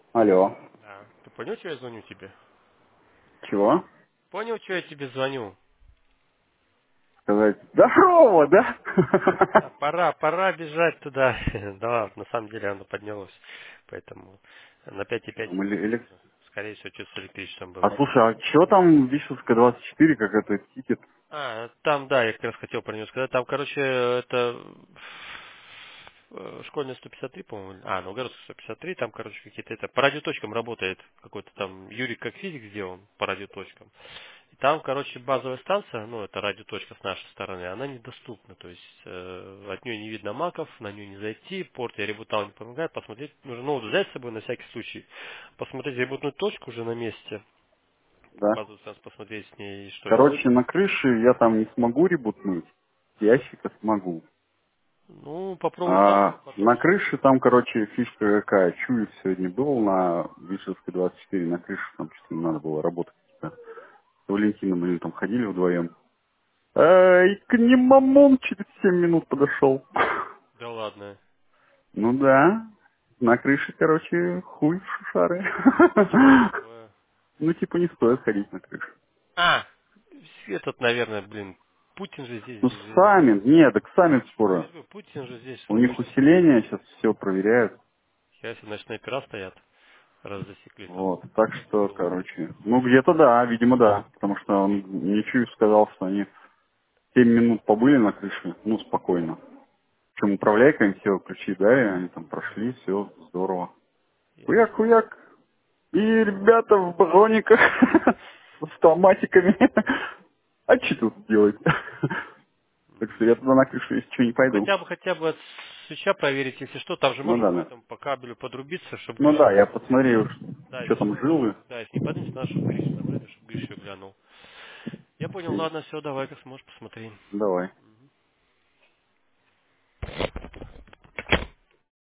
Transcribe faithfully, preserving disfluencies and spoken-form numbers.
Алло. Да. Ты понял, что я звоню тебе? Чего? Понял, что я тебе звоню? Сказать здорово, да? Да, пора, пора бежать туда. Да, на самом деле оно поднялось. Поэтому на пять и пять Там или- или- нужно. Скорее всего, что-то с электричеством А было. слушай, а что там Вишевская двадцать четыре, как это тикет? А, там, да, я как раз хотел про него сказать. Там, короче, это э, школьная сто пятьдесят три, по-моему. А, Новгородская сто пятьдесят три, там, короче, какие-то это по радиоточкам работает. Какой-то там Юрий как физик сделан по радиоточкам. И там, короче, базовая станция, ну, это радиоточка с нашей стороны, она недоступна. То есть э, от нее не видно маков, на нее не зайти, порт я ребутал не помогает, посмотреть, нужно ноут взять с собой на всякий случай, посмотреть ребутную точку уже на месте, Да. базовую станцию посмотреть с ней, и что, если... Короче, на крыше я там не смогу ребутнуть, с ящика смогу. Ну, попробуй так, А потом на если... крыше там, короче, фишка какая. Чуев сегодня был на Вишевской двадцать четыре, на крыше там что-то надо было работать. С Валентином они там ходили вдвоем. А, и к ним мамон через семь минут подошел. Да ладно. Ну да, на крыше, короче, хуй в шушары. Что такое? Ну, типа, не стоит ходить на крышу. А, этот, наверное, блин, Путин же здесь Ну, живет. сами, нет, так сами Ну, я скоро. говорю, Путин же здесь У них лучше. усиление, сейчас все проверяют. Сейчас на снайпера стоят, раз засекли там. Вот, так Как что, было. короче, ну, где-то да, видимо, да. Потому что он Нечуев сказал, что они семь минут побыли на крыше, ну, спокойно. Причем управляйка им все ключи дали, они там прошли, Ага, все здорово. ясно. Хуяк-хуяк. И ребята в брониках с автоматиками. А что тут делать? Так что я М. туда на крышу, если что, не Ну, пойду. хотя бы, хотя бы от свеча проверить, если что, там же Ну можно да, по да. этому, по кабелю подрубиться, чтобы Ну Гриша да, я глянул. посмотрел, Да, что если там не жилы. поднимется, да, если не поднимется, надо, чтобы Гришу забрали, чтобы Гриша глянул. Я понял, Окей, ладно, все, давай, как сможешь, посмотри. давай.